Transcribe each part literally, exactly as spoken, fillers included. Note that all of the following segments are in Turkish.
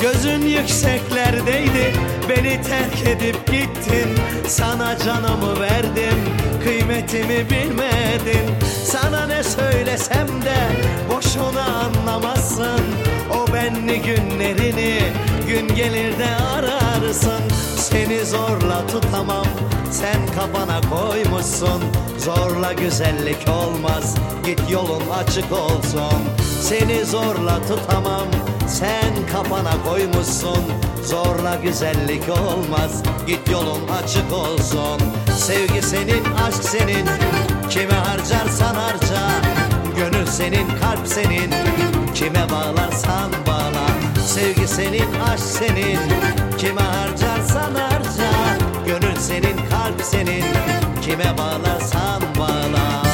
Gözün yükseklerdeydi, beni terk edip gittin. Sana canımı verdim, kıymetimi bilmedin. Sana ne söylesem de boşuna anlamazsın. O benli günlerini gün gelir de ararsın. Seni zorla tutamam, sen kafana koymuşsun. Zorla güzellik olmaz, git yolun açık olsun. Seni zorla tutamam, sen kafana koymuşsun. Zorla güzellik olmaz, git yolun açık olsun. Sevgi senin, aşk senin, kime harcarsan harca. Gönül senin, kalp senin, kime bağlarsan bağla. Sevgi senin, aşk senin, kime harcarsan harca. Gönül senin, kalp senin, kime bağlarsan bağla.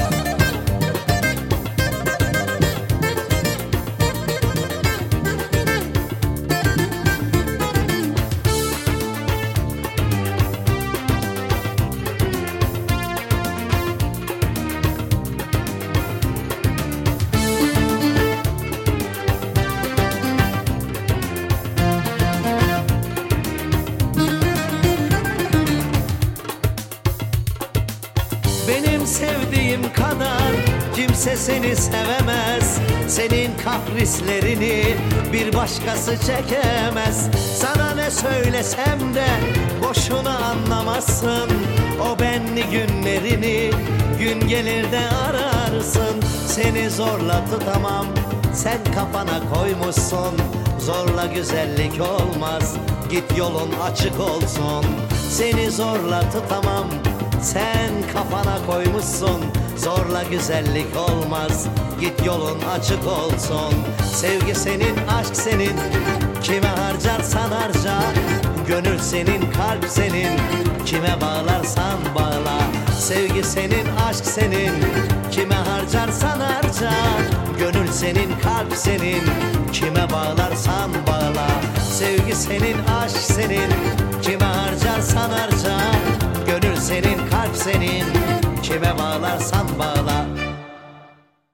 Benim sevdiğim kadar kimse seni sevemez. Senin kaprislerini bir başkası çekemez. Sana ne söylesem de boşuna anlamazsın. O benli günlerini gün gelir de ararsın. Seni zorla tutamam, sen kafana koymuşsun. Zorla güzellik olmaz, git yolun açık olsun. Seni zorla tutamam, sen kafana koymuşsun. Zorla güzellik olmaz, git yolun açık olsun. Sevgi senin, aşk senin, kime harcarsan harca. Gönül senin, kalp senin, kime bağlarsan bağla. Sevgi senin, aşk senin, kime harcarsan harca. Gönül senin, kalp senin, kime bağlarsan bağla. Sevgi senin, aşk senin, kime harcarsan harca. Gönül senin, kalp senin, kime bağlarsan bağla.